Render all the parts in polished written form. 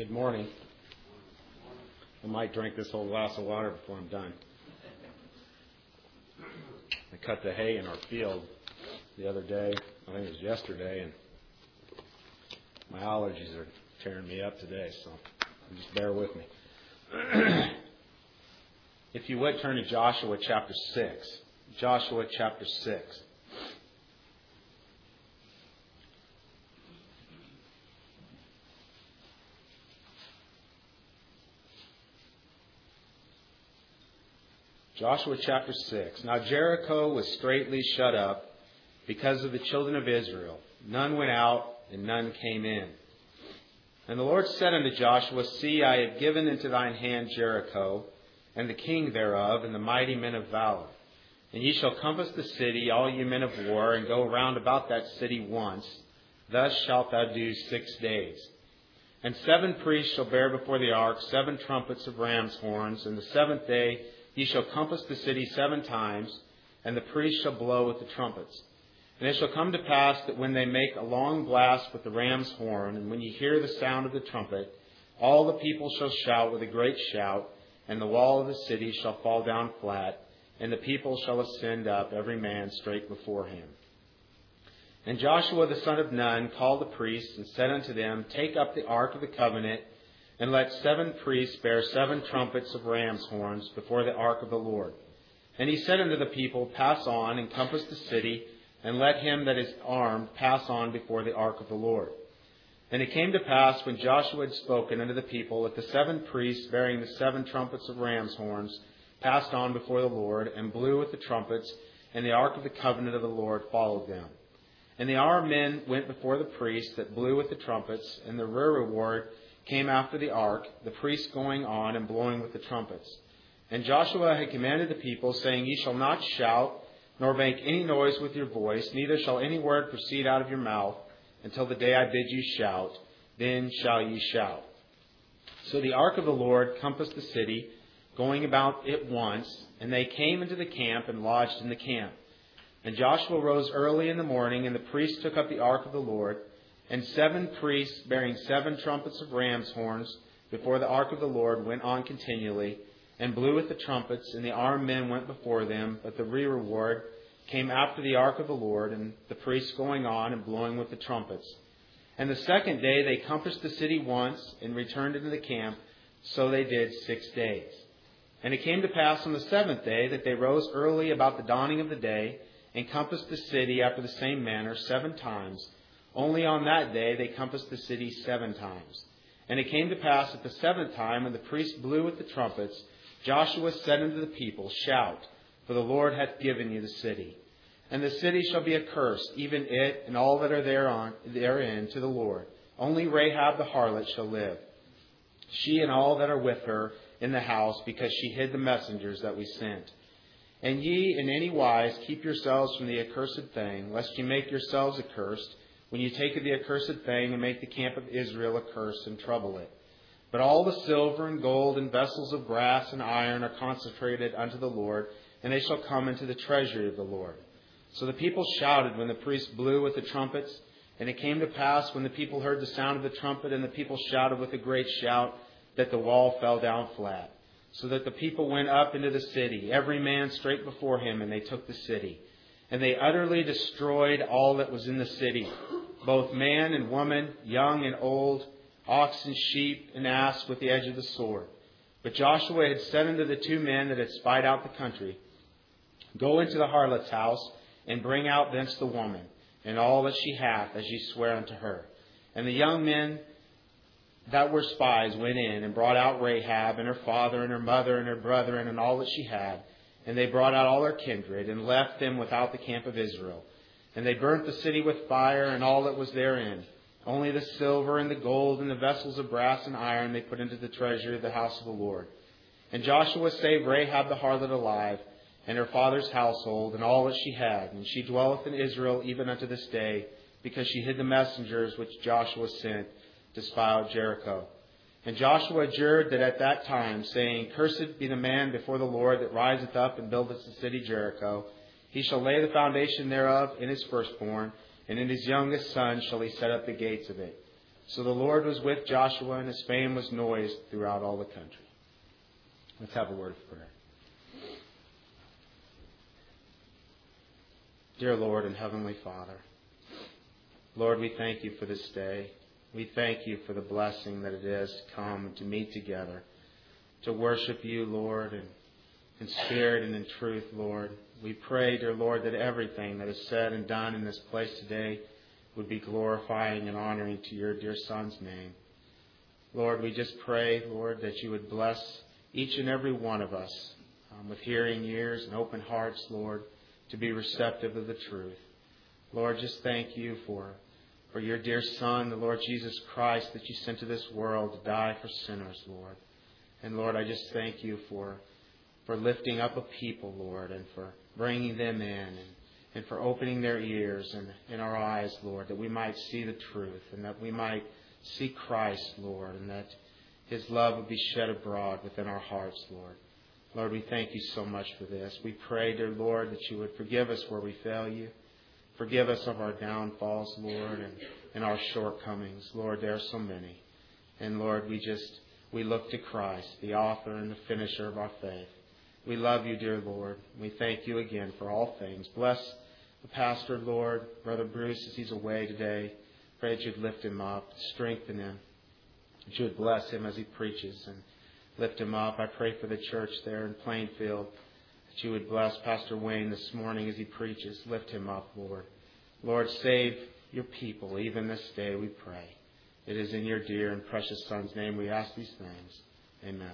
Good morning. I might drink this whole glass of water before I'm done. I cut the hay in our field the other day. I think it was yesterday, and my allergies are tearing me up today, so just bear with me. If you would, turn to Joshua chapter 6. Joshua chapter 6. Joshua chapter 6. Now Jericho was straitly shut up because of the children of Israel. None went out, and none came in. And the Lord said unto Joshua, See, I have given into thine hand Jericho, and the king thereof, and the mighty men of valor. And ye shall compass the city, all ye men of war, and go round about that city once. Thus shalt thou do 6 days. And 7 priests shall bear before the ark 7 trumpets of ram's horns, and the 7th day ye shall compass the city 7 times, and the priests shall blow with the trumpets. And it shall come to pass that when they make a long blast with the ram's horn, and when ye hear the sound of the trumpet, all the people shall shout with a great shout, and the wall of the city shall fall down flat, and the people shall ascend up, every man straight before him. And Joshua the son of Nun called the priests, and said unto them, Take up the ark of the covenant, and let 7 priests bear 7 trumpets of ram's horns before the ark of the Lord. And he said unto the people, Pass on, and compass the city, and let him that is armed pass on before the ark of the Lord. And it came to pass, when Joshua had spoken unto the people, that the 7 priests bearing the 7 trumpets of ram's horns passed on before the Lord, and blew with the trumpets, and the ark of the covenant of the Lord followed them. And the armed men went before the priests that blew with the trumpets, and the rear reward came after the ark, the priests going on and blowing with the trumpets. And Joshua had commanded the people, saying, Ye shall not shout, nor make any noise with your voice, neither shall any word proceed out of your mouth, until the day I bid you shout, then shall ye shout. So the ark of the Lord compassed the city, going about it once, and they came into the camp and lodged in the camp. And Joshua rose early in the morning, and the priests took up the ark of the Lord, and 7 priests bearing 7 trumpets of ram's horns before the ark of the Lord went on continually, and blew with the trumpets, and the armed men went before them, but the rear reward came after the ark of the Lord, and the priests going on and blowing with the trumpets. And the 2nd day they compassed the city once, and returned into the camp. So they did 6 days. And it came to pass on the 7th day that they rose early about the dawning of the day, and compassed the city after the same manner 7 times. Only on that day they compassed the city 7 times. And it came to pass at the 7th time, when the priests blew with the trumpets, Joshua said unto the people, Shout, for the Lord hath given you the city. And the city shall be accursed, even it and all that are therein, to the Lord. Only Rahab the harlot shall live, she and all that are with her in the house, because she hid the messengers that we sent. And ye in any wise keep yourselves from the accursed thing, lest ye make yourselves accursed, when you take of the accursed thing, and make the camp of Israel accursed, and trouble it. But all the silver and gold and vessels of brass and iron are consecrated unto the Lord, and they shall come into the treasury of the Lord. So the people shouted when the priests blew with the trumpets. And it came to pass, when the people heard the sound of the trumpet, and the people shouted with a great shout, that the wall fell down flat. So that the people went up into the city, every man straight before him, and they took the city. And they utterly destroyed all that was in the city, both man and woman, young and old, ox and sheep and ass, with the edge of the sword. But Joshua had said unto the 2 men that had spied out the country, Go into the harlot's house, and bring out thence the woman, and all that she hath, as ye swear unto her. And the young men that were spies went in, and brought out Rahab, and her father, and her mother, and her brethren, and all that she had. And they brought out all their kindred, and left them without the camp of Israel. And they burnt the city with fire, and all that was therein. Only the silver and the gold and the vessels of brass and iron they put into the treasury of the house of the Lord. And Joshua saved Rahab the harlot alive, and her father's household, and all that she had. And she dwelleth in Israel even unto this day, because she hid the messengers which Joshua sent to spy out Jericho. And Joshua adjured that at that time, saying, Cursed be the man before the Lord that riseth up and buildeth the city Jericho. He shall lay the foundation thereof in his firstborn, and in his youngest son shall he set up the gates of it. So the Lord was with Joshua, and his fame was noised throughout all the country. Let's have a word of prayer. Dear Lord and Heavenly Father, Lord, we thank you for this day. We thank you for the blessing that it is to come and to meet together, to worship you, Lord, in spirit and in truth, Lord. We pray, dear Lord, that everything that is said and done in this place today would be glorifying and honoring to your dear Son's name. Lord, we just pray, Lord, that you would bless each and every one of us with hearing ears and open hearts, Lord, to be receptive of the truth. Lord, just thank you for your dear Son, the Lord Jesus Christ, that you sent to this world to die for sinners, Lord. And Lord, I just thank you for lifting up a people, Lord, and for bringing them in and for opening their ears and in our eyes, Lord, that we might see the truth and that we might see Christ, Lord, and that His love would be shed abroad within our hearts, Lord. Lord, we thank you so much for this. We pray, dear Lord, that you would forgive us where we fail you. Forgive us of our downfalls, Lord, and our shortcomings. Lord, there are so many. And Lord, we look to Christ, the author and the finisher of our faith. We love you, dear Lord. We thank you again for all things. Bless the pastor, Lord, Brother Bruce, as he's away today. Pray that you'd lift him up, strengthen him. That you would bless him as he preaches and lift him up. I pray for the church there in Plainfield, that you would bless Pastor Wayne this morning as he preaches. Lift him up, Lord. Lord, save your people even this day, we pray. It is in your dear and precious Son's name we ask these things. Amen.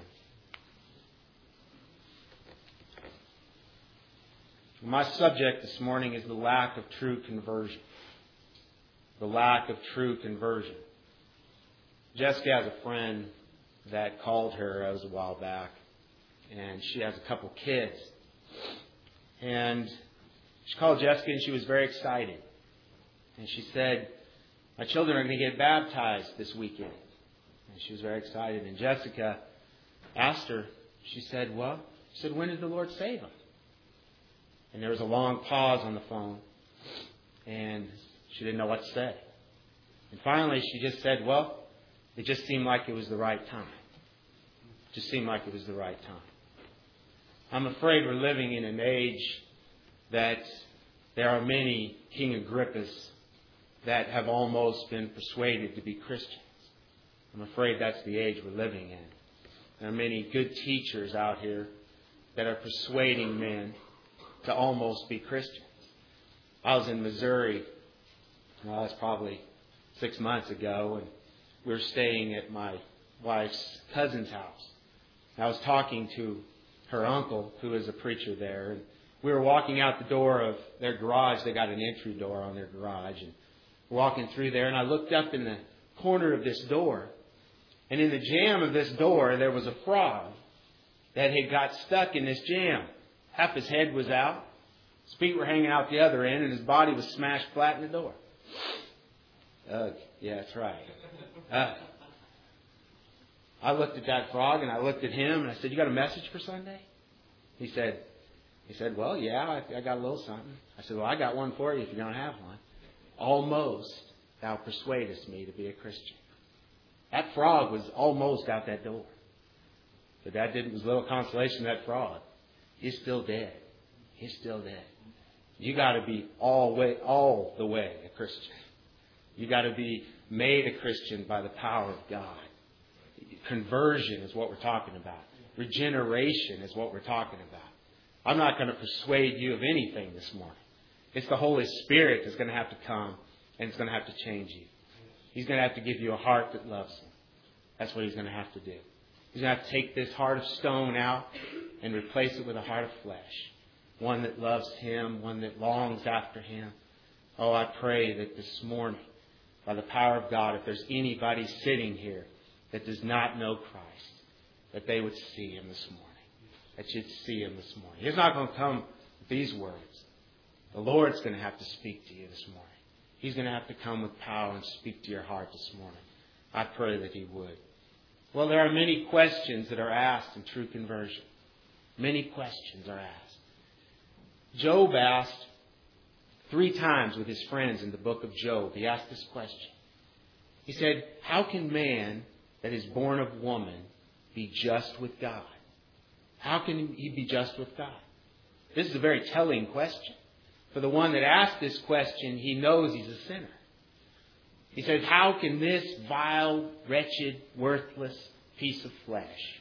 My subject this morning is the lack of true conversion. The lack of true conversion. Jessica has a friend that called her a while back, and she has a couple kids. And she called Jessica, and she was very excited. And she said, my children are going to get baptized this weekend. And she was very excited. And Jessica asked her, she said, when did the Lord save them? And there was a long pause on the phone, and she didn't know what to say. And finally, she just said, it just seemed like it was the right time. It just seemed like it was the right time. I'm afraid we're living in an age that there are many King Agrippas that have almost been persuaded to be Christians. I'm afraid that's the age we're living in. There are many good teachers out here that are persuading men to almost be Christians. I was in Missouri, that's probably 6 months ago, and we were staying at my wife's cousin's house. I was talking to her uncle, who is a preacher there, and we were walking out the door of their garage. They got an entry door on their garage, and walking through there, and I looked up in the corner of this door, and in the jamb of this door there was a frog that had got stuck in this jamb. Half his head was out, his feet were hanging out the other end, and his body was smashed flat in the door. Ugh, yeah, that's right. Ugh. I looked at that frog, and I looked at him, and I said, you got a message for Sunday? He said, well, yeah, I got a little something. I said, well, I got one for you if you're going to have one. Almost thou persuadest me to be a Christian. That frog was almost out that door. But that was little consolation to that frog. He's still dead. He's still dead. You got to be all the way a Christian. You got to be made a Christian by the power of God. Conversion is what we're talking about. Regeneration is what we're talking about. I'm not going to persuade you of anything this morning. It's the Holy Spirit that's going to have to come, and it's going to have to change you. He's going to have to give you a heart that loves Him. That's what He's going to have to do. He's going to have to take this heart of stone out and replace it with a heart of flesh. One that loves Him, one that longs after Him. Oh, I pray that this morning, by the power of God, if there's anybody sitting here that does not know Christ, that they would see Him this morning. That you'd see Him this morning. He's not going to come with these words. The Lord's going to have to speak to you this morning. He's going to have to come with power and speak to your heart this morning. I pray that He would. Well, there are many questions that are asked in true conversion. Many questions are asked. Job asked 3 times with his friends in the book of Job. He asked this question. He said, how can man that is born of woman be just with God? How can he be just with God? This is a very telling question. For the one that asked this question, he knows he's a sinner. He says, how can this vile, wretched, worthless piece of flesh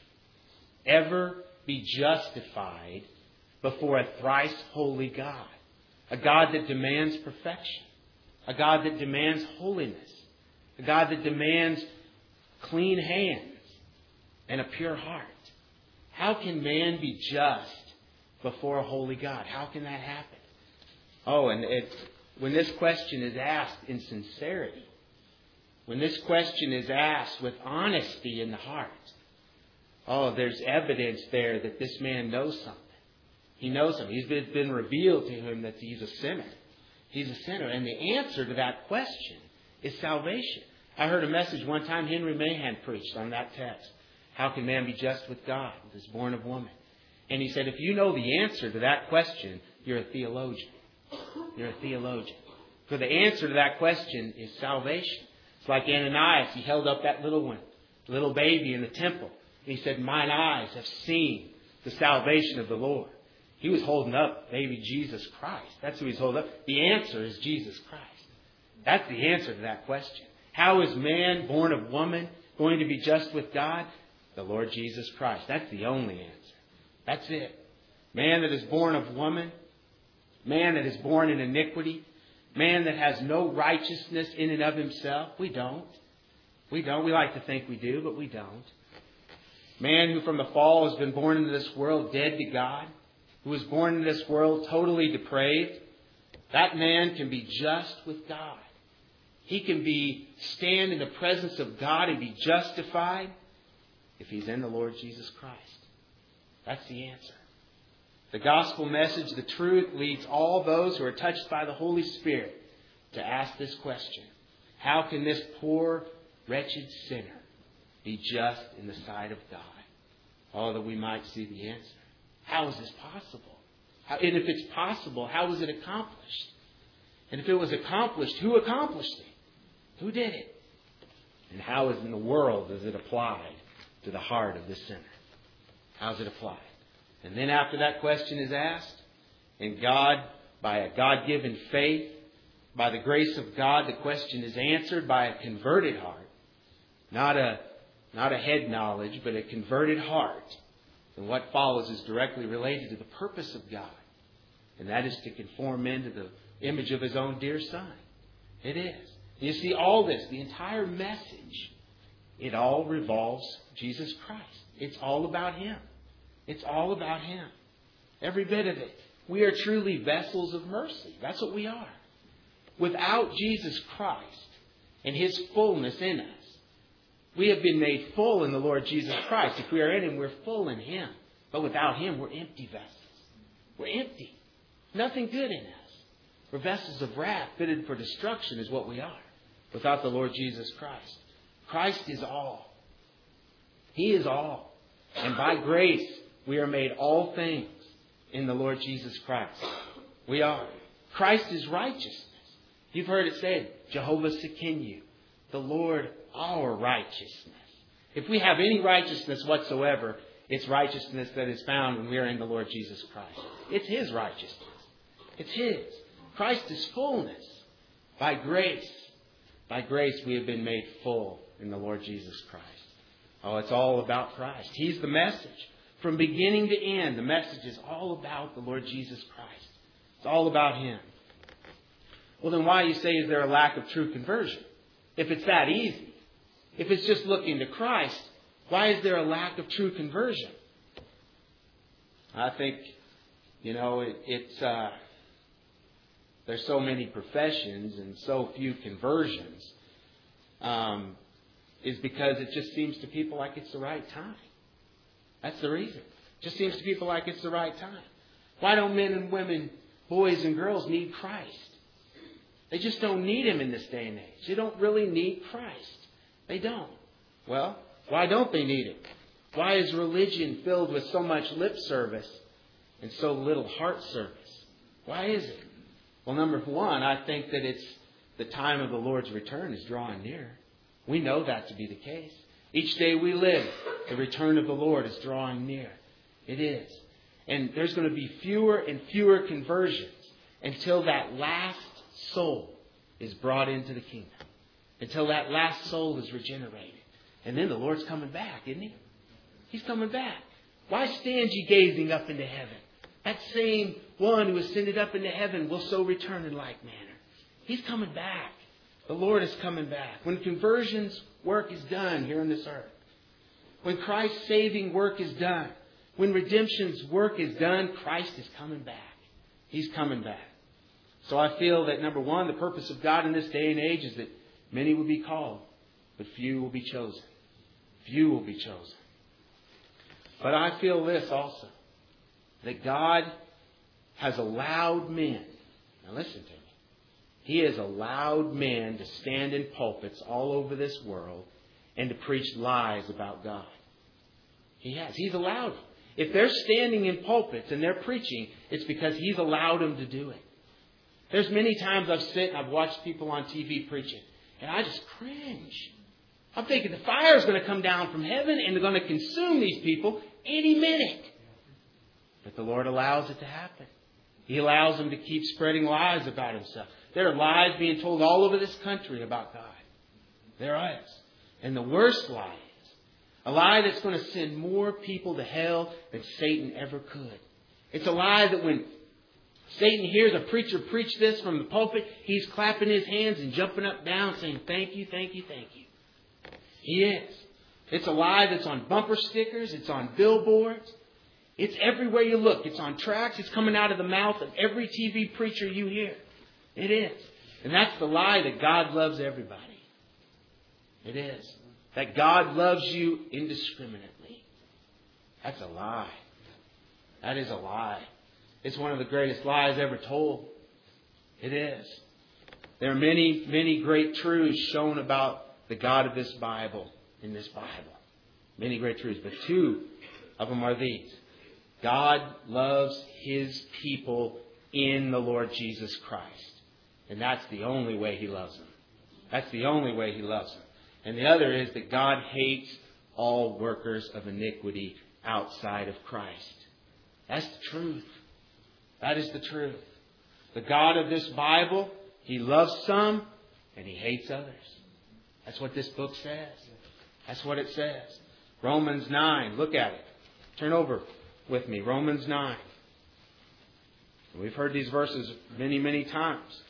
ever be justified before a thrice holy God? A God that demands perfection. A God that demands holiness. A God that demands clean hands and a pure heart. How can man be just before a holy God? How can that happen? Oh, and when this question is asked in sincerity, when this question is asked with honesty in the heart, oh, there's evidence there that this man knows something. He knows something. He's been revealed to him that he's a sinner. He's a sinner. And the answer to that question is salvation. I heard a message one time Henry Mahan preached on that text. How can man be just with God who is born of woman? And he said, if you know the answer to that question, you're a theologian. You're a theologian. For the answer to that question is salvation. It's like Ananias. He held up that little baby in the temple. And he said, mine eyes have seen the salvation of the Lord. He was holding up baby Jesus Christ. That's who he's holding up. The answer is Jesus Christ. That's the answer to that question. How is man born of woman going to be just with God? The Lord Jesus Christ. That's the only answer. That's it. Man that is born of woman, man that is born in iniquity, man that has no righteousness in and of himself. We don't. We don't. We like to think we do, but we don't. Man who from the fall has been born into this world dead to God, who was born into this world totally depraved, that man can be just with God. He can stand in the presence of God and be justified if he's in the Lord Jesus Christ. That's the answer. The gospel message, the truth, leads all those who are touched by the Holy Spirit to ask this question. How can this poor, wretched sinner be just in the sight of God? Oh, that we might see the answer. How is this possible? And if it's possible, how was it accomplished? And if it was accomplished, who accomplished it? Who did it? And how in the world is it applied to the heart of this sinner? How is it applied? And then after that question is asked, and God, by a God-given faith, by the grace of God, the question is answered by a converted heart. Not a head knowledge, but a converted heart. And what follows is directly related to the purpose of God. And that is to conform men to the image of His own dear Son. It is. You see, all this, the entire message, it all revolves Jesus Christ. It's all about Him. It's all about Him. Every bit of it. We are truly vessels of mercy. That's what we are. Without Jesus Christ and His fullness in us, we have been made full in the Lord Jesus Christ. If we are in Him, we're full in Him. But without Him, we're empty vessels. We're empty. Nothing good in us. We're vessels of wrath, fitted for destruction is what we are. Without the Lord Jesus Christ. Christ is all. He is all. And by grace, we are made all things in the Lord Jesus Christ. We are. Christ is righteousness. You've heard it said, Jehovah Sekinu, the Lord our righteousness. If we have any righteousness whatsoever, it's righteousness that is found when we are in the Lord Jesus Christ. It's His righteousness. It's His. Christ is fullness. By grace we have been made full in the Lord Jesus Christ. Oh, it's all about Christ. He's the message. From beginning to end, the message is all about the Lord Jesus Christ. It's all about Him. Well, then why, you say, is there a lack of true conversion? If it's that easy, if it's just looking to Christ, why is there a lack of true conversion? I think, there's so many professions and so few conversions, is because it just seems to people like it's the right time. That's the reason. It just seems to people like it's the right time. Why don't men and women, boys and girls need Christ? They just don't need Him in this day and age. They don't really need Christ. They don't. Well, why don't they need Him? Why is religion filled with so much lip service and so little heart service? Why is it? Well, number one, I think that it's the time of the Lord's return is drawing near. We know that to be the case. Each day we live, the return of the Lord is drawing near. It is. And there's going to be fewer and fewer conversions until that last soul is brought into the kingdom. Until that last soul is regenerated. And then the Lord's coming back, isn't He? He's coming back. Why stand ye gazing up into heaven? That same one who ascended up into heaven will so return in like manner. He's coming back. The Lord is coming back. When conversion's work is done here on this earth, when Christ's saving work is done, when redemption's work is done, Christ is coming back. He's coming back. So I feel that, number one, the purpose of God in this day and age is that many will be called, but few will be chosen. Few will be chosen. But I feel this also, that God has allowed men, now listen to me, He has allowed men to stand in pulpits all over this world and to preach lies about God. He has. He's allowed them. If they're standing in pulpits and they're preaching, it's because He's allowed them to do it. There's many times I've sit and I've watched people on TV preaching, and I just cringe. I'm thinking the fire is going to come down from heaven and they're going to consume these people any minute. But the Lord allows it to happen. He allows them to keep spreading lies about Himself. There are lies being told all over this country about God. There is. And the worst lie is a lie that's going to send more people to hell than Satan ever could. It's a lie that when Satan hears a preacher preach this from the pulpit, he's clapping his hands and jumping up and down saying, thank you, thank you, thank you. He is. It's a lie that's on bumper stickers. It's on billboards. It's everywhere you look. It's on tracts. It's coming out of the mouth of every TV preacher you hear. It is. And that's the lie that God loves everybody. It is. That God loves you indiscriminately. That's a lie. That is a lie. It's one of the greatest lies ever told. It is. There are many, many great truths shown about the God of this Bible in this Bible. Many great truths. But two of them are these. God loves His people in the Lord Jesus Christ. And that's the only way He loves them. That's the only way He loves them. And the other is that God hates all workers of iniquity outside of Christ. That's the truth. That is the truth. The God of this Bible, He loves some and He hates others. That's what this book says. That's what it says. Romans 9. Look at it. Turn over with me. Romans 9. We've heard these verses many, many times.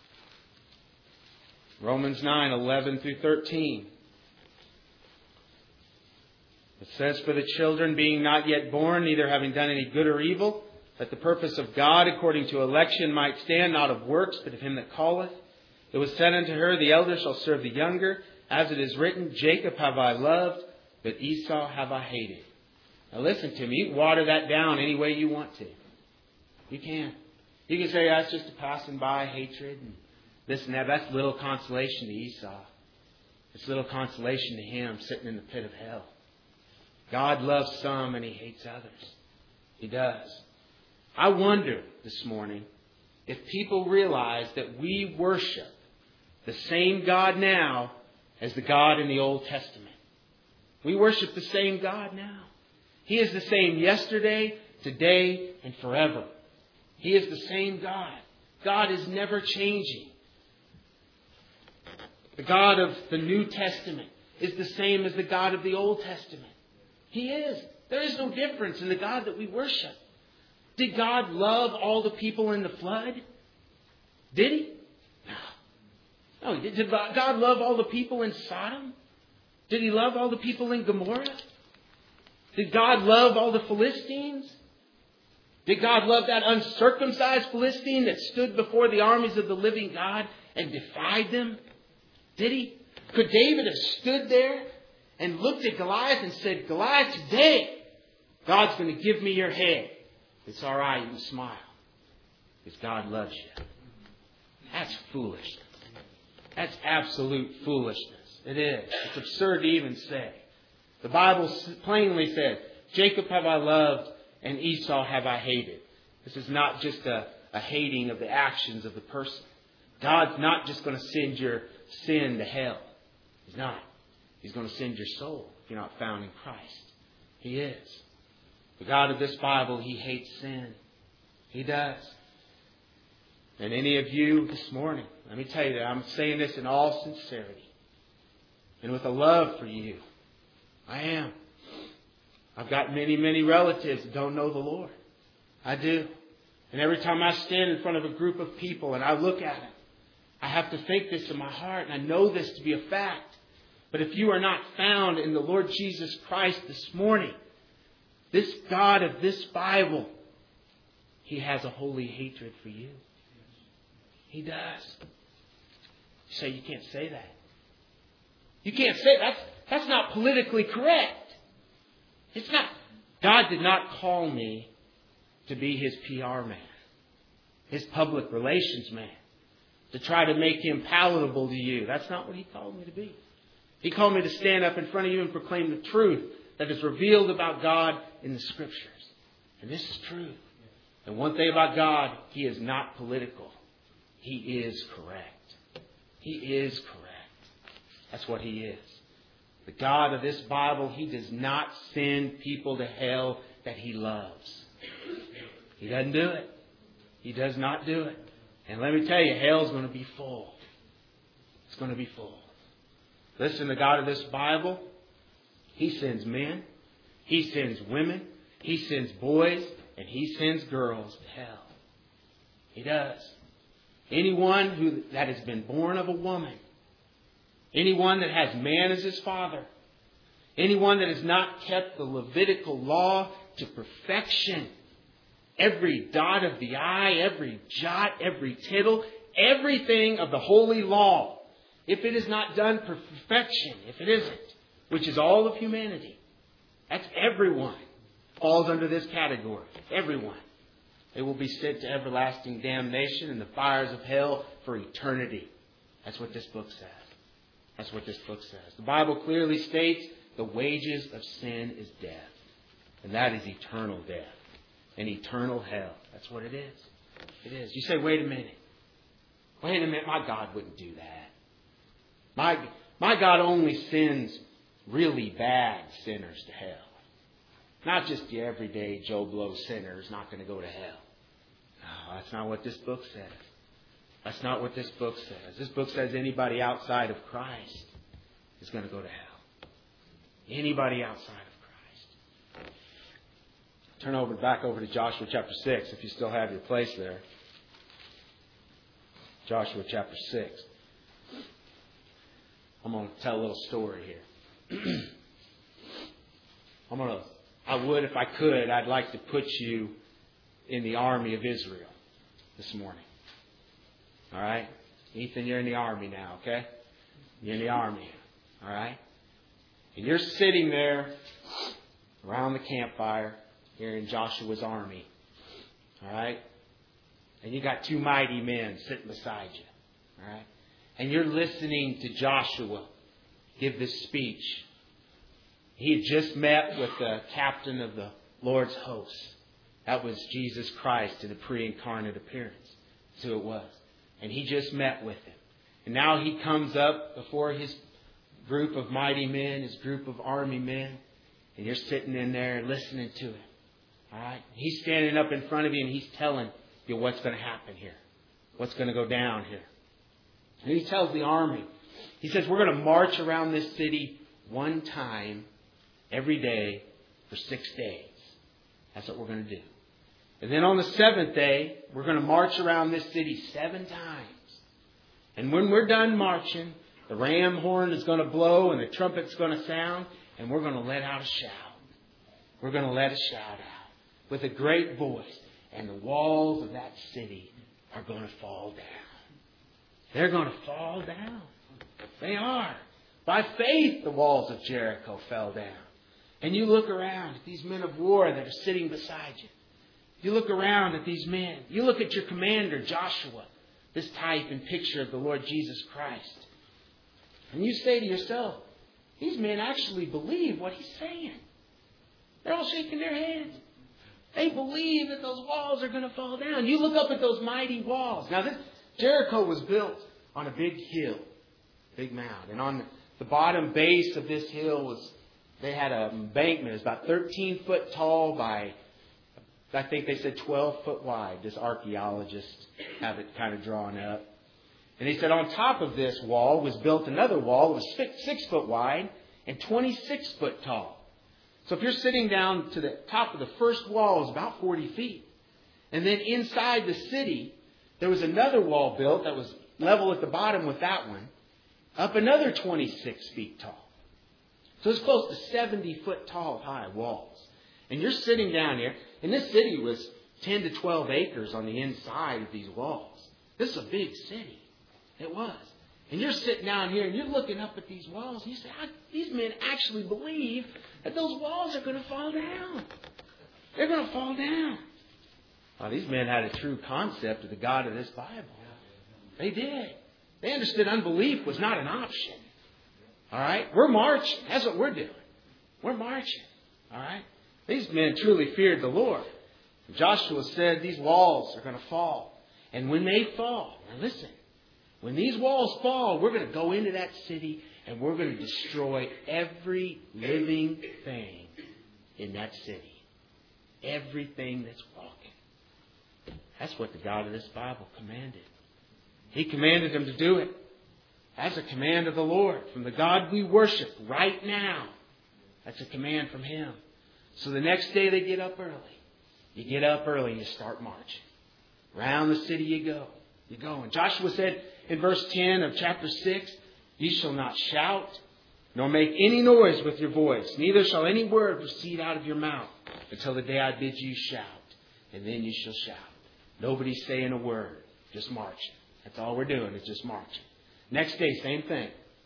Romans 9, 11 through 13. It says, for the children being not yet born, neither having done any good or evil, that the purpose of God according to election might stand, not of works, but of Him that calleth. It was said unto her, the elder shall serve the younger. As it is written, Jacob have I loved, but Esau have I hated. Now listen to me. You can water that down any way you want to. You can. You can say that's just a passing by hatred and this and that. That's little consolation to Esau. It's little consolation to him sitting in the pit of hell. God loves some and He hates others. He does. I wonder this morning if people realize that we worship the same God now as the God in the Old Testament. We worship the same God now. He is the same yesterday, today, and forever. He is the same God. God is never changing. The God of the New Testament is the same as the God of the Old Testament. He is. There is no difference in the God that we worship. Did God love all the people in the flood? Did He? No. No. Did God love all the people in Sodom? Did He love all the people in Gomorrah? Did God love all the Philistines? Did God love that uncircumcised Philistine that stood before the armies of the living God and defied them? Did He? Could David have stood there and looked at Goliath and said, Goliath, today God's going to give me your head. It's all right, you can smile. Because God loves you. That's foolishness. That's absolute foolishness. It is. It's absurd to even say. The Bible plainly says, Jacob have I loved and Esau have I hated. This is not just a hating of the actions of the person. God's not just going to send your sin to hell. He's not. He's going to send your soul if you're not found in Christ. He is. The God of this Bible, He hates sin. He does. And any of you this morning, let me tell you that I'm saying this in all sincerity and with a love for you. I am. I've got many, many relatives that don't know the Lord. I do. And every time I stand in front of a group of people and I look at them, I have to think this in my heart, and I know this to be a fact. But if you are not found in the Lord Jesus Christ this morning, this God of this Bible, He has a holy hatred for you. He does. You say, you can't say that. You can't say that's not politically correct. It's not. God did not call me to be His PR man, His public relations man, to try to make Him palatable to you. That's not what He called me to be. He called me to stand up in front of you and proclaim the truth that is revealed about God in the Scriptures. And this is truth. And one thing about God, He is not political. He is correct. He is correct. That's what He is. The God of this Bible, He does not send people to hell that He loves. He doesn't do it. He does not do it. And let me tell you, hell's going to be full. It's going to be full. Listen, the God of this Bible, He sends men, He sends women, He sends boys, and He sends girls to hell. He does. Anyone that has been born of a woman, anyone that has man as his father, anyone that has not kept the Levitical law to perfection, every dot of the I, every jot, every tittle, everything of the holy law, if it is not done for perfection, if it isn't, which is all of humanity, that's everyone falls under this category. Everyone. They will be sent to everlasting damnation in the fires of hell for eternity. That's what this book says. That's what this book says. The Bible clearly states the wages of sin is death. And that is eternal death. And eternal hell. That's what it is. It is. You say, wait a minute. Wait a minute. My God wouldn't do that. My God only sends really bad sinners to hell. Not just your everyday Joe Blow sinner is not going to go to hell. No, that's not what this book says. That's not what this book says. This book says anybody outside of Christ is going to go to hell. Anybody outside of Christ. Turn back over to Joshua chapter 6 if you still have your place there. Joshua chapter 6. I'm going to tell a little story here. If I could, I'd like to put you in the army of Israel this morning. All right? Ethan, you're in the army now, okay? You're in the army. All right? And you're sitting there around the campfire here in Joshua's army. All right? And you got two mighty men sitting beside you. All right? And you're listening to Joshua give this speech. He had just met with the captain of the Lord's hosts. That was Jesus Christ in a pre-incarnate appearance. That's who it was. And he just met with him. And now he comes up before his group of mighty men, his group of army men. And you're sitting in there listening to him. All right? He's standing up in front of you and he's telling you what's going to happen here. What's going to go down here. And he tells the army. He says, we're going to march around this city one time every day for 6 days. That's what we're going to do. And then on the 7th day, we're going to march around this city 7 times. And when we're done marching, the ram horn is going to blow and the trumpet's going to sound. And we're going to let out a shout. We're going to let a shout out with a great voice. And the walls of that city are going to fall down. They're going to fall down. They are. By faith, the walls of Jericho fell down. And you look around at these men of war that are sitting beside you. You look around at these men. You look at your commander, Joshua, this type and picture of the Lord Jesus Christ. And you say to yourself, these men actually believe what he's saying. They're all shaking their heads. They believe that those walls are going to fall down. You look up at those mighty walls. Now, Jericho was built on a big hill, big mound. And on The bottom base of this hill they had an embankment. It was about 13 foot tall by, I think they said 12 foot wide. This archaeologist have it kind of drawn up. And he said on top of this wall was built another wall. It was 6 foot wide and 26 foot tall. So if you're sitting down to the top of the first wall, it's about 40 feet. And then inside the city, there was another wall built that was level at the bottom with that one, up another 26 feet tall. So it's close to 70 foot tall high walls. And you're sitting down here, and this city was 10 to 12 acres on the inside of these walls. This is a big city. It was. And you're sitting down here, and you're looking up at these walls, and you say, these men actually believe that those walls are going to fall down. They're going to fall down. Well, these men had a true concept of the God of this Bible. They did. They understood unbelief was not an option. All right? We're marching. That's what we're doing. We're marching. All right? These men truly feared the Lord. Joshua said these walls are going to fall. And when they fall, now listen, when these walls fall, we're going to go into that city and we're going to destroy every living thing in that city. Everything that's walking. That's what the God of this Bible commanded. He commanded them to do it. That's a command of the Lord from the God we worship right now. That's a command from Him. So the next day they get up early. You get up early and you start marching. Around the city you go. You go. And Joshua said in verse 10 of chapter 6, "Ye shall not shout, nor make any noise with your voice. Neither shall any word proceed out of your mouth until the day I bid you shout. And then you shall shout." Nobody's saying a word. Just marching. That's all we're doing is just marching. Next day, same thing.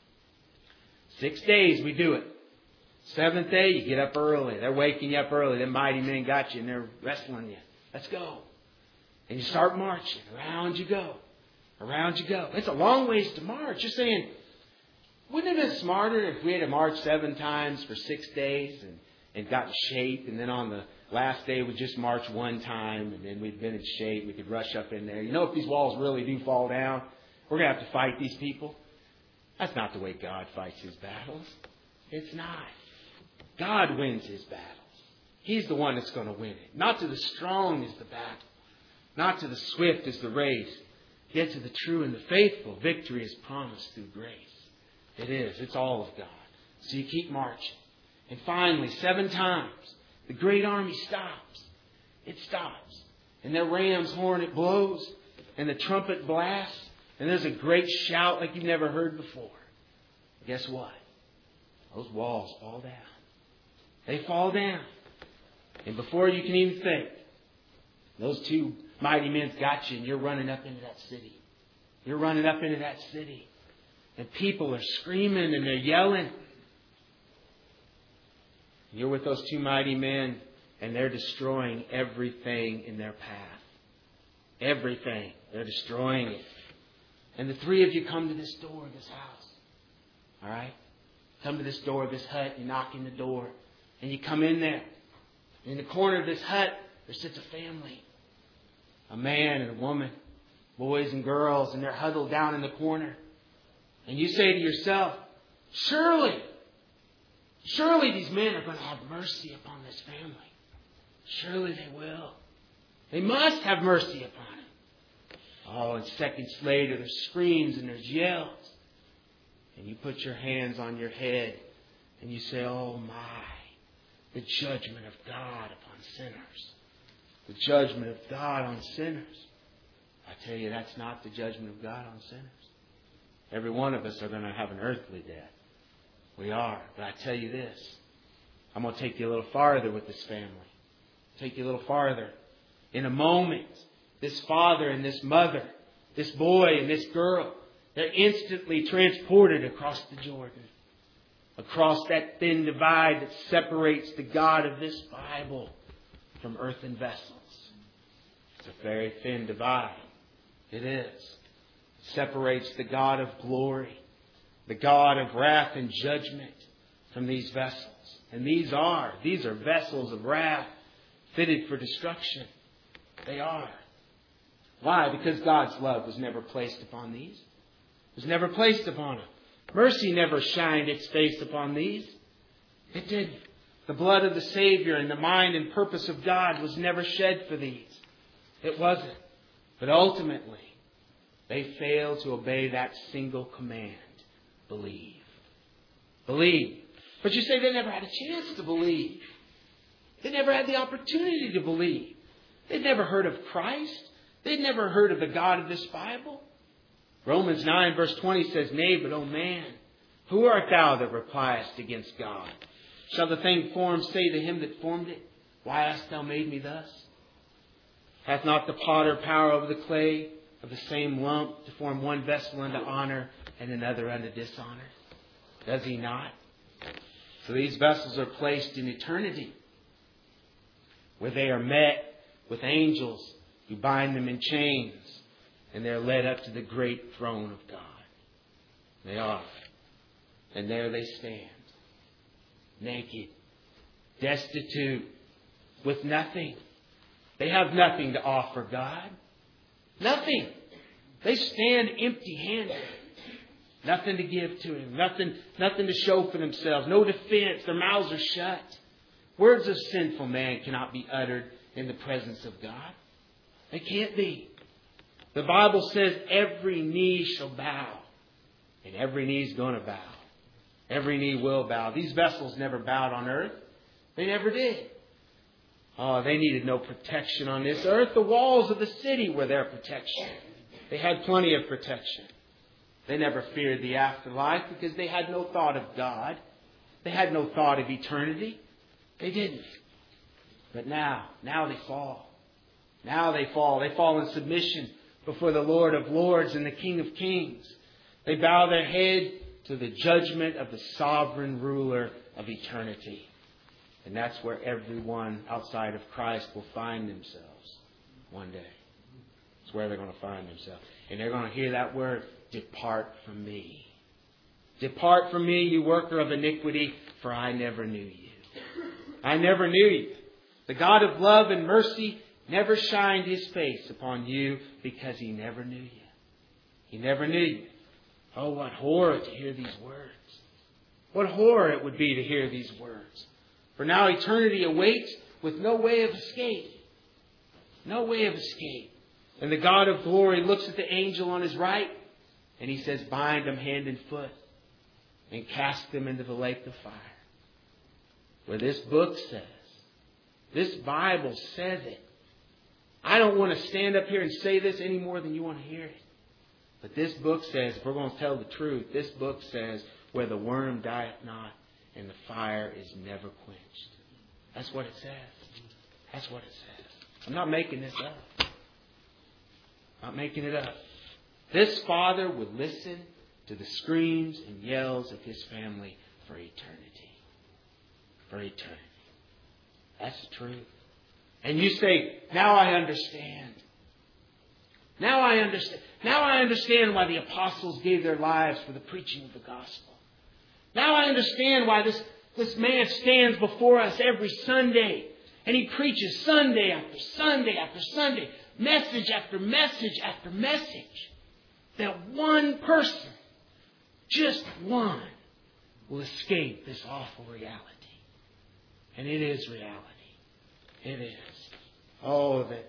6 days we do it. 7th day, you get up early. They're waking you up early. Them mighty men got you and they're wrestling you. Let's go. And you start marching. Around you go. Around you go. It's a long ways to march. You're saying, wouldn't it have been smarter if we had to march 7 times for 6 days and got in shape, and then on the last day we just march 1 time and then we'd been in shape. We could rush up in there. You know, if these walls really do fall down, we're going to have to fight these people. That's not the way God fights His battles. It's not. God wins His battles. He's the one that's going to win it. Not to the strong is the battle. Not to the swift is the race. Yet to the true and the faithful, victory is promised through grace. It is. It's all of God. So you keep marching. And finally, 7 times, the great army stops. It stops. And their ram's horn, it blows. And the trumpet blasts. And there's a great shout like you've never heard before. Guess what? Those walls fall down. They fall down. And before you can even think, those 2 mighty men's got you and you're running up into that city. You're running up into that city. And people are screaming and they're yelling. You're with those 2 mighty men and they're destroying everything in their path. Everything. They're destroying it. And the 3 of you come to this door of this house. All right? Come to this door of this hut. You knock in the door. And you come in there. In the corner of this hut, there sits a family. A man and a woman. Boys and girls. And they're huddled down in the corner. And you say to yourself, surely these men are going to have mercy upon this family. Surely they will. They must have mercy upon it. Oh, and seconds later, there's screams and there's yells. And you put your hands on your head and you say, oh my, the judgment of God upon sinners. The judgment of God on sinners. I tell you, that's not the judgment of God on sinners. Every one of us are going to have an earthly death. We are. But I tell you this. I'm going to take you a little farther with this family. Take you a little farther. In a moment, this father and this mother, this boy and this girl, they're instantly transported across the Jordan. Across that thin divide that separates the God of this Bible from earthen vessels. It's a very thin divide. It is. It separates the God of glory, the God of wrath and judgment from these vessels. And these are vessels of wrath fitted for destruction. They are. Why? Because God's love was never placed upon these. It was never placed upon them. Mercy never shined its face upon these. It didn't. The blood of the Savior and the mind and purpose of God was never shed for these. It wasn't. But ultimately, they failed to obey that single command. Believe. Believe. But you say they never had a chance to believe. They never had the opportunity to believe. They'd never heard of Christ. They'd never heard of the God of this Bible. Romans 9 verse 20 says, Nay, but O man, who art thou that repliest against God? Shall the thing formed say to him that formed it, Why hast thou made me thus? Hath not the potter power over the clay of the same lump to form one vessel unto honor and another unto dishonor? Does he not? So these vessels are placed in eternity, where they are met with angels who bind them in chains, and they're led up to the great throne of God. They are. And there they stand, naked, destitute, with nothing. They have nothing to offer God. Nothing. They stand empty-handed. Nothing to give to Him. Nothing to show for themselves. No defense. Their mouths are shut. Words of sinful man cannot be uttered in the presence of God. They can't be. The Bible says every knee shall bow. And every knee is going to bow. Every knee will bow. These vessels never bowed on earth. They never did. Oh, they needed no protection on this earth. The walls of the city were their protection. They had plenty of protection. They never feared the afterlife because they had no thought of God. They had no thought of eternity. They didn't. But now they fall. Now they fall. They fall in submission before the Lord of Lords and the King of Kings. They bow their head to the judgment of the sovereign ruler of eternity. And that's where everyone outside of Christ will find themselves one day. It's where they're going to find themselves. And they're going to hear that word, depart from me. Depart from me, you worker of iniquity, for I never knew you. I never knew you. The God of love and mercy never shined His face upon you because He never knew you. He never knew you. Oh, what horror to hear these words. What horror it would be to hear these words. For now eternity awaits with no way of escape. No way of escape. And the God of glory looks at the angel on his right and He says, bind them hand and foot and cast them into the lake of fire. Where this book says, this Bible says it. I don't want to stand up here and say this any more than you want to hear it. But this book says, if we're going to tell the truth, this book says, where the worm dieth not and the fire is never quenched. That's what it says. That's what it says. I'm not making this up. Not making it up. This father would listen to the screams and yells of his family for eternity. For eternity. That's the truth. And you say, now I understand. Now I understand. Now I understand why the apostles gave their lives for the preaching of the gospel. Now I understand why this man stands before us every Sunday and he preaches Sunday after Sunday after Sunday, message after message after message, that one person, just one, will escape this awful reality. And it is reality. It is. Oh, that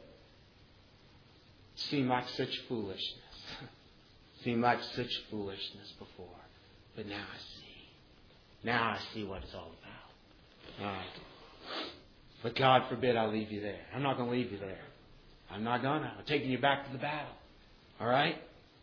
seemed like such foolishness. Seemed like such foolishness before. But now I see. Now I see what it's all about. All right. But God forbid I leave you there. I'm not going to leave you there. I'm not going to. I'm taking you back to the battle. All right?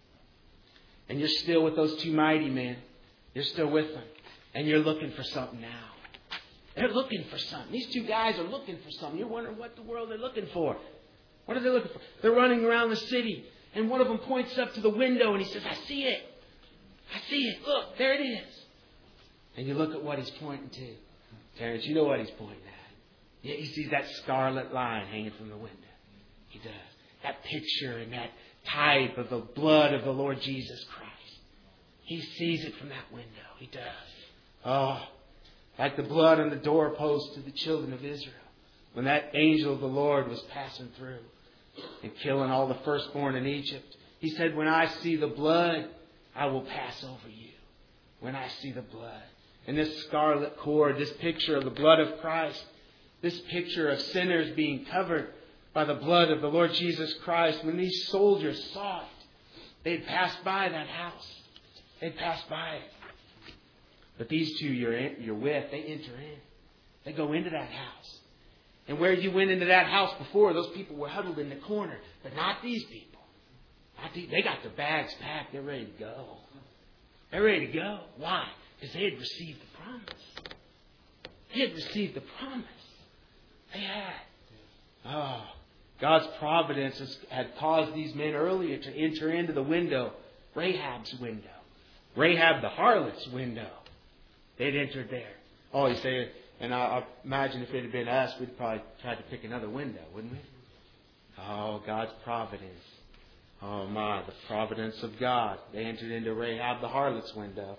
And you're still with those two mighty men. You're still with them. And you're looking for something now. They're looking for something. These two guys are looking for something. You're wondering what the world they're looking for. What are they looking for? They're running around the city. And one of them points up to the window and he says, I see it. I see it. Look, there it is. And you look at what he's pointing to. Terrence, you know what he's pointing at. Yeah, he sees that scarlet line hanging from the window. He does. That picture and that type of the blood of the Lord Jesus Christ. He sees it from that window. He does. Oh, like the blood on the doorpost of the children of Israel. When that angel of the Lord was passing through and killing all the firstborn in Egypt. He said, when I see the blood, I will pass over you. when I see the blood. And this scarlet cord, this picture of the blood of Christ, this picture of sinners being covered by the blood of the Lord Jesus Christ, when these soldiers saw it, they'd pass by that house. They'd pass by it. But these two you're with, they enter in. They go into that house. And where you went into that house before, those people were huddled in the corner. But not these people. They got their bags packed. They're ready to go. They're ready to go. Why? Because they had received the promise. They had received the promise. They had. Oh, God's providence had caused these men earlier to enter into the window, Rahab's window. Rahab the harlot's window. They'd entered there. Oh, you say, and I imagine if it had been us, we'd probably tried to pick another window, wouldn't we? Oh, God's providence. Oh my, the providence of God. They entered into Rahab the harlot's window.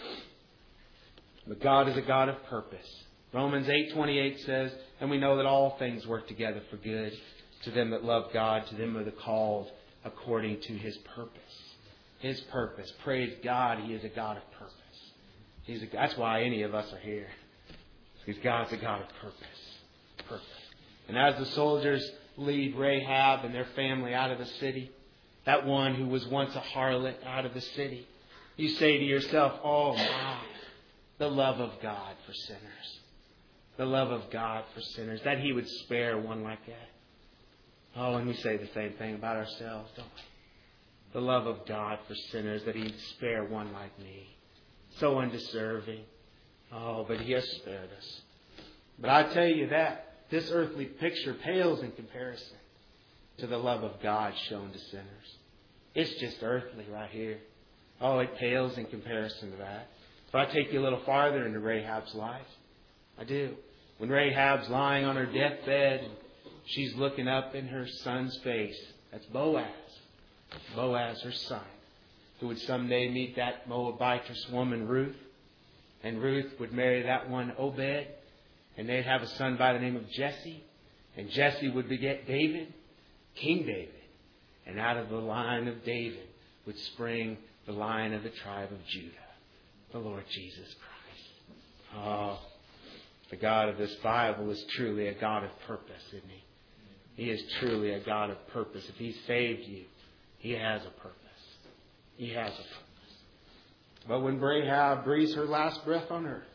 But God is a God of purpose. Romans 8:28 says, and we know that all things work together for good to them that love God, to them that are called according to His purpose. His purpose. Praise God, He is a God of purpose. That's why any of us are here. Because God's a God of purpose. And as the soldiers lead Rahab and their family out of the city, that one who was once a harlot out of the city, you say to yourself, oh my, the love of God for sinners. The love of God for sinners. That He would spare one like that. Oh, and we say the same thing about ourselves, don't we? The love of God for sinners, that He'd spare one like me. So undeserving. Oh, but He has spared us. But I tell you that this earthly picture pales in comparison to the love of God shown to sinners. It's just earthly right here. Oh, it pales in comparison to that. If I take you a little farther into Rahab's life, I do. When Rahab's lying on her deathbed and she's looking up in her son's face, that's Boaz. Boaz, her son, who would someday meet that Moabitess woman, Ruth. And Ruth would marry that one, Obed. And they'd have a son by the name of Jesse. And Jesse would beget David, King David. And out of the line of David would spring the line of the tribe of Judah, the Lord Jesus Christ. Oh, the God of this Bible is truly a God of purpose, isn't He? He is truly a God of purpose. If He saved you, He has a purpose. He has a purpose. But when Rahab breathes her last breath on earth,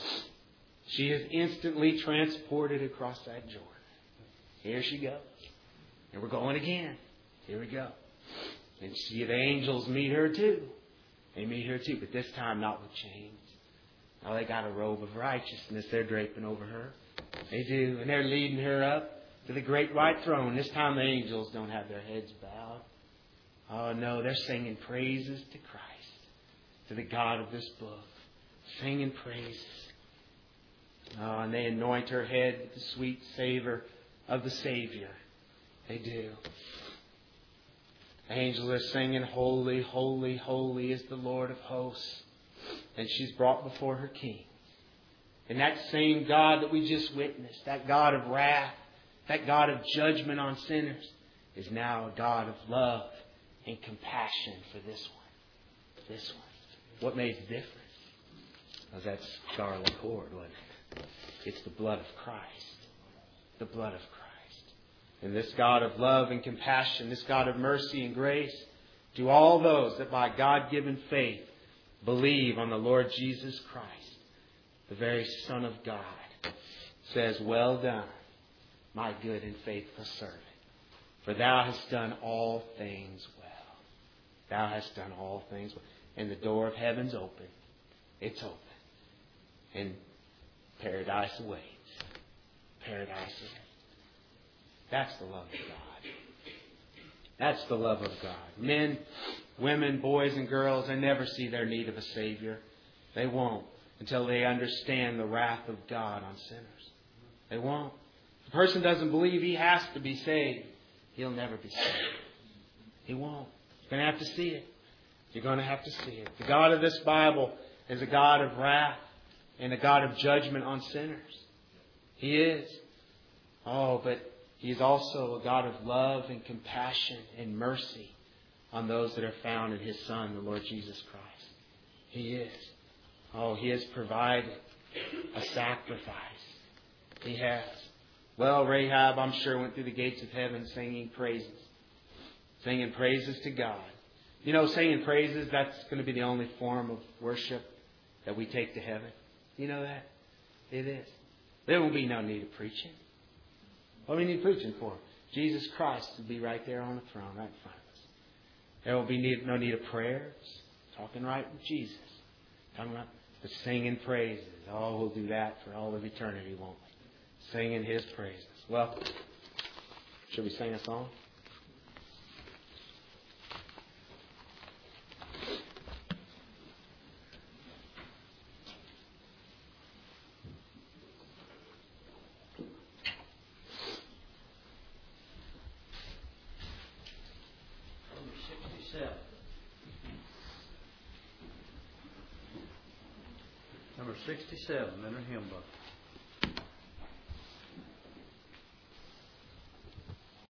she is instantly transported across that Jordan. Here she goes. And we're going again. Here we go. And see, the angels meet her too. They meet her too, but this time not with chains. Now they got a robe of righteousness they're draping over her. They do. And they're leading her up to the great white throne. This time the angels don't have their heads bowed. Oh no, they're singing praises to Christ, to the God of this book. Singing praises. Oh, and they anoint her head with the sweet savor of the Savior. They do. The angels are singing, holy, holy, holy is the Lord of hosts. And she's brought before her King. And that same God that we just witnessed, that God of wrath, that God of judgment on sinners, is now a God of love and compassion for this one. This one. What made the difference? Was that scarlet cord, wasn't it? It's the blood of Christ. The blood of Christ. And this God of love and compassion, this God of mercy and grace, to all those that by God-given faith believe on the Lord Jesus Christ, the very Son of God, says, well done, my good and faithful servant. For thou hast done all things well. Thou hast done all things well. And the door of heaven's open. It's open. And paradise awaits. Paradise awaits. That's the love of God. That's the love of God. Men, women, boys and girls, they never see their need of a Savior. They won't until they understand the wrath of God on sinners. They won't. If a person doesn't believe he has to be saved, he'll never be saved. He won't. You're going to have to see it. You're going to have to see it. The God of this Bible is a God of wrath and a God of judgment on sinners. He is. Oh, but He is also a God of love and compassion and mercy on those that are found in His Son, the Lord Jesus Christ. He is. Oh, He has provided a sacrifice. He has. Well, Rahab, I'm sure, went through the gates of heaven singing praises. Singing praises to God. You know, singing praises, that's going to be the only form of worship that we take to heaven. You know that? It is. There will be no need of preaching. What do we need preaching for? Jesus Christ will be right there on the throne, right in front of us. There will be no need of prayers. Talking right with Jesus. Talking about the singing praises. Oh, we'll do that for all of eternity, won't we? Singing His praises. Well, should we sing a song? Number 67 in our hymn book.